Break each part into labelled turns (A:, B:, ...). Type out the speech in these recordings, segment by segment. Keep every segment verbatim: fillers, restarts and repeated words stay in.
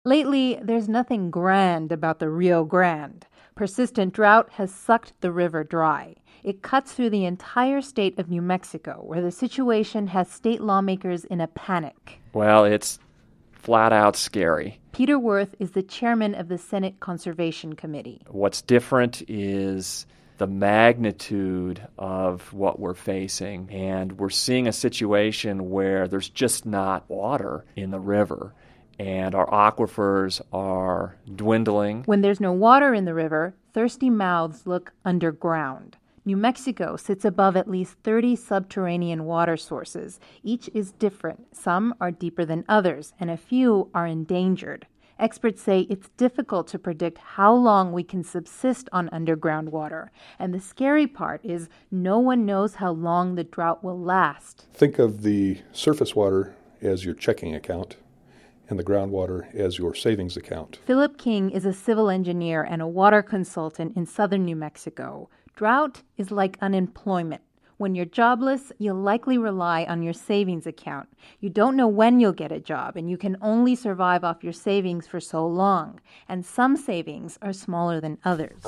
A: Lately, there's nothing grand about the Rio Grande. Persistent drought has sucked the river dry. It cuts through the entire state of New Mexico, where the situation has state lawmakers in a panic.
B: Well, it's flat out scary.
A: Peter Wirth is the chairman of the Senate Conservation Committee.
B: What's different is the magnitude of what we're facing, and we're seeing a situation where there's just not water in the river, and our aquifers are dwindling.
A: When there's no water in the river, thirsty mouths look underground. New Mexico sits above at least thirty subterranean water sources. Each is different. Some are deeper than others, and a few are endangered. Experts say it's difficult to predict how long we can subsist on underground water. And the scary part is no one knows how long the drought will last.
C: Think of the surface water as your checking account and the groundwater as your savings account.
A: Philip King is a civil engineer and a water consultant in southern New Mexico. Drought is like unemployment. When you're jobless, you'll likely rely on your savings account. You don't know when you'll get a job, and you can only survive off your savings for so long. And some savings are smaller than others.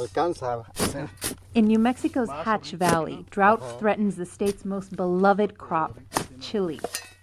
A: In New Mexico's Hatch Valley, drought threatens the state's most beloved crop, chili.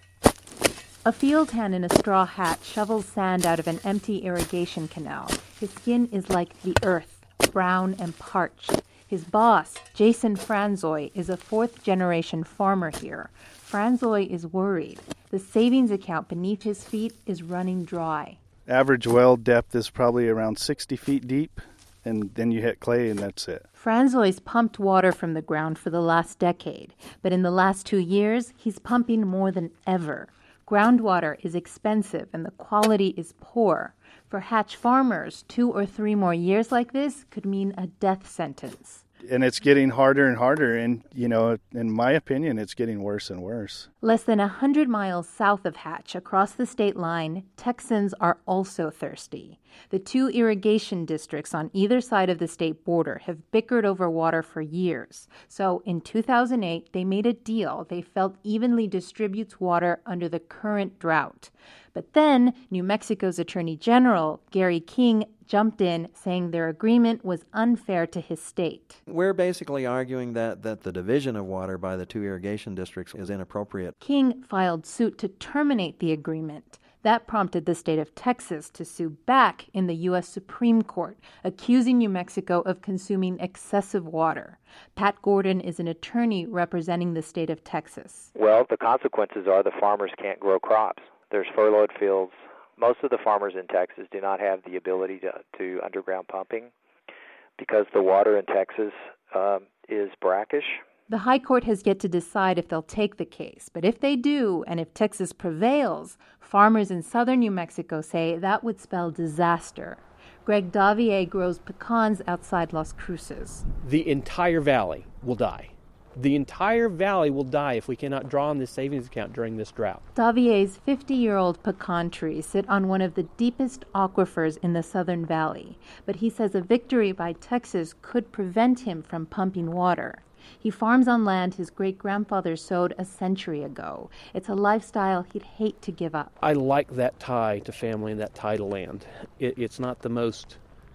A: A field hand in a straw hat shovels sand out of an empty irrigation canal. His skin is like the earth, brown and parched. His boss, Jason Franzoy, is a fourth-generation farmer here. Franzoy is worried. The savings account beneath his feet is running dry.
D: Average well depth is probably around sixty feet deep, and then you hit clay and that's it.
A: Franzoy's pumped water from the ground for the last decade, but in the last two years, he's pumping more than ever. Groundwater is expensive and the quality is poor. For Hatch farmers, two or three more years like this could mean a death sentence.
D: And it's getting harder and harder, and, you know, in my opinion, it's getting worse and worse.
A: Less than one hundred miles south of Hatch, across the state line, Texans are also thirsty. The two irrigation districts on either side of the state border have bickered over water for years. So in two thousand eight, they made a deal they felt evenly distributes water under the current drought. But then New Mexico's Attorney General, Gary King, jumped in, saying their agreement was unfair to his state.
E: We're basically arguing that, that the division of water by the two irrigation districts is inappropriate.
A: King filed suit to terminate the agreement. That prompted the state of Texas to sue back in the U S Supreme Court, accusing New Mexico of consuming excessive water. Pat Gordon is an attorney representing the state of Texas.
F: Well, the consequences are the farmers can't grow crops. There's furloughed fields. Most of the farmers in Texas do not have the ability to, to underground pumping because the water in Texas um, is brackish.
A: The High Court has yet to decide if they'll take the case, but if they do, and if Texas prevails, farmers in southern New Mexico say that would spell disaster. Greg Davier grows pecans outside Las Cruces.
G: The entire valley will die. The entire valley will die if we cannot draw on this savings account during this drought.
A: Davier's fifty-year-old pecan trees sit on one of the deepest aquifers in the Southern Valley, but he says a victory by Texas could prevent him from pumping water. He farms on land his great-grandfather sowed a century ago. It's a lifestyle he'd hate to give up.
G: I like that tie to family and that tie to land. It, it's not the most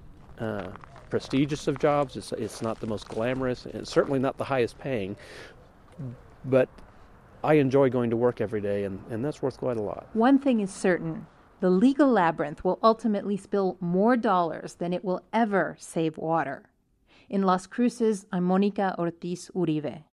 G: uh, prestigious of jobs. It's, it's not the most glamorous. It's certainly not the highest paying. But I enjoy going to work every day, and, and that's worth quite a lot.
A: One thing is certain. The legal labyrinth will ultimately spill more dollars than it will ever save water. In Las Cruces, I'm Mónica Ortiz Uribe.